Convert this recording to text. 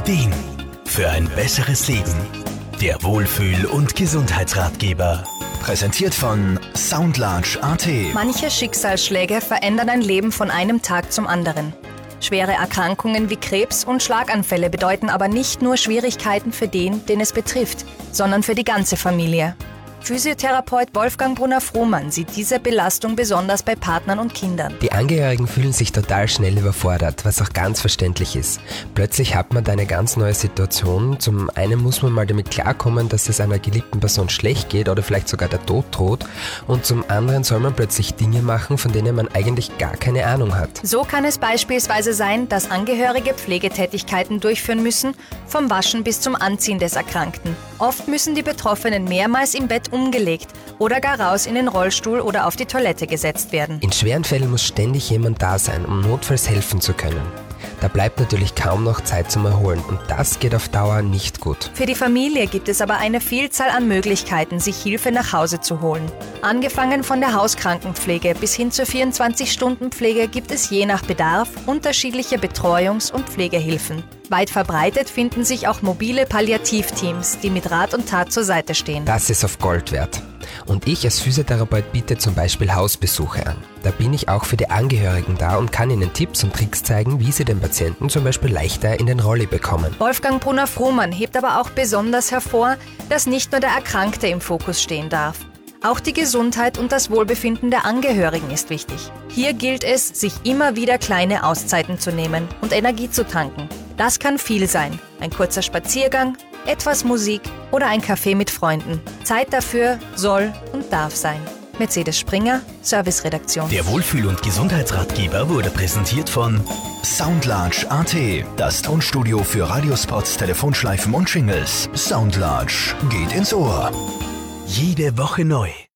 Ideen für ein besseres Leben. Der Wohlfühl- und Gesundheitsratgeber. Präsentiert von Soundlarge.at. Manche Schicksalsschläge verändern ein Leben von einem Tag zum anderen. Schwere Erkrankungen wie Krebs und Schlaganfälle bedeuten aber nicht nur Schwierigkeiten für den es betrifft, sondern für die ganze Familie. Physiotherapeut Wolfgang Brunner-Frohmann sieht diese Belastung besonders bei Partnern und Kindern. Die Angehörigen fühlen sich total schnell überfordert, was auch ganz verständlich ist. Plötzlich hat man da eine ganz neue Situation. Zum einen muss man mal damit klarkommen, dass es einer geliebten Person schlecht geht oder vielleicht sogar der Tod droht. Und zum anderen soll man plötzlich Dinge machen, von denen man eigentlich gar keine Ahnung hat. So kann es beispielsweise sein, dass Angehörige Pflegetätigkeiten durchführen müssen, vom Waschen bis zum Anziehen des Erkrankten. Oft müssen die Betroffenen mehrmals im Bett umgelegt oder gar raus in den Rollstuhl oder auf die Toilette gesetzt werden. In schweren Fällen muss ständig jemand da sein, um notfalls helfen zu können. Da bleibt natürlich kaum noch Zeit zum Erholen und das geht auf Dauer nicht gut. Für die Familie gibt es aber eine Vielzahl an Möglichkeiten, sich Hilfe nach Hause zu holen. Angefangen von der Hauskrankenpflege bis hin zur 24-Stunden-Pflege gibt es je nach Bedarf unterschiedliche Betreuungs- und Pflegehilfen. Weit verbreitet finden sich auch mobile Palliativteams, die mit Rat und Tat zur Seite stehen. Das ist auf Gold wert. Und ich als Physiotherapeut biete zum Beispiel Hausbesuche an. Da bin ich auch für die Angehörigen da und kann ihnen Tipps und Tricks zeigen, wie sie den Patienten zum Beispiel leichter in den Rolli bekommen. Wolfgang Brunner-Frohmann hebt aber auch besonders hervor, dass nicht nur der Erkrankte im Fokus stehen darf. Auch die Gesundheit und das Wohlbefinden der Angehörigen ist wichtig. Hier gilt es, sich immer wieder kleine Auszeiten zu nehmen und Energie zu tanken. Das kann viel sein. Ein kurzer Spaziergang, etwas Musik oder ein Kaffee mit Freunden. Zeit dafür soll und darf sein. Mercedes Springer, Serviceredaktion. Der Wohlfühl- und Gesundheitsratgeber wurde präsentiert von Soundlarge.at. Das Tonstudio für Radiospots, Telefonschleifen und Jingles. Soundlarge geht ins Ohr. Jede Woche neu.